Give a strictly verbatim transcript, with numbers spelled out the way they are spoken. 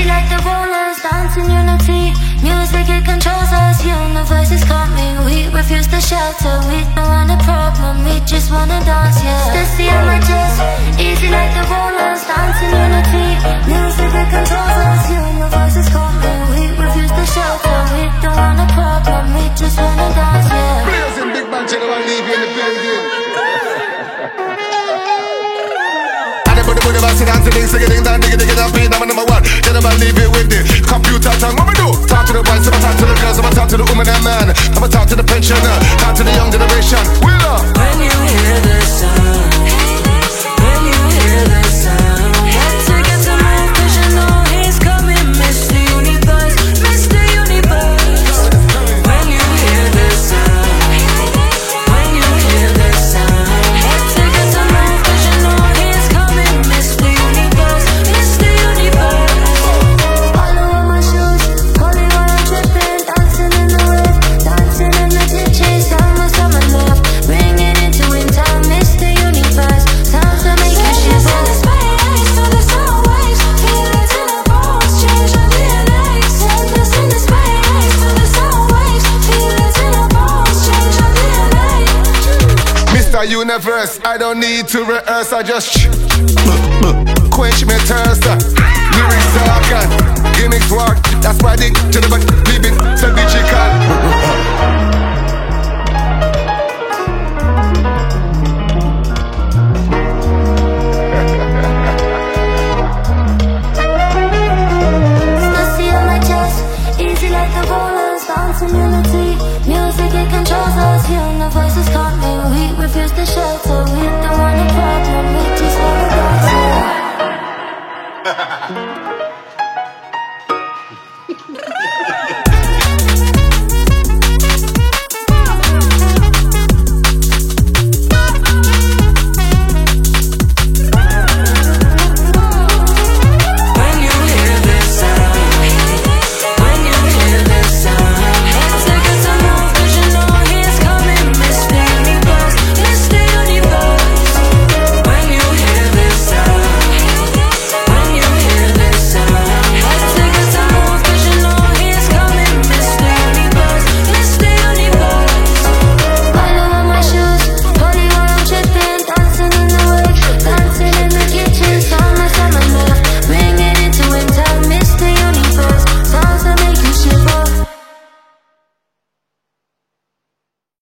like the rollers, dancing unity. Music, it controls us, universe is coming. We refuse to shelter, we don't want a problem, we just wanna dance, yeah. Stacy on my chest, easy like the rollers, dancing unity. Music, it controls us, universe is coming. We refuse to shelter, we don't want a problem, we just wanna dance, yeah. Players in big band, general, leave you in the building. Put the body back, sit down, sing, sing, ding, dang, dig, dig, dig, beat, I'm number one. Get them and leave it with the computer tongue. What we do? Talk to the boys, I'ma talk to the girls, I'ma talk to the woman and man. I'ma talk to the pensioner, talk to the young generation. Will up. When you hear the sound, when you hear the sound, had to get to move 'cause you know he's coming, Mister Universe, Mister Universe. When you hear the sound, when you hear the sound, had to get to move 'cause you know he's coming, Mister Universe, Mister Universe. Follow on my shoes, holy while I'm tripping, dancing in the wave, dancing in the ditches, time of summer love, bring it into in time, Mister Universe, time to make you shiver. Space to the sound waves, feel it in our bones, change our D N A. Send us in the space to the sound waves, feel it in our bones, change our D N A. Mister Universe, I don't need to rehearse, I just quench me thirst. Lyrics talk and gimmicks work. That's why they to the back, leaving so digital. Stacy on my chest, easy like the rollers, dancing unity. Music, it controls us, universe is coming. We refuse to shelter, we don't want a problem, we just wanna dance, yeah.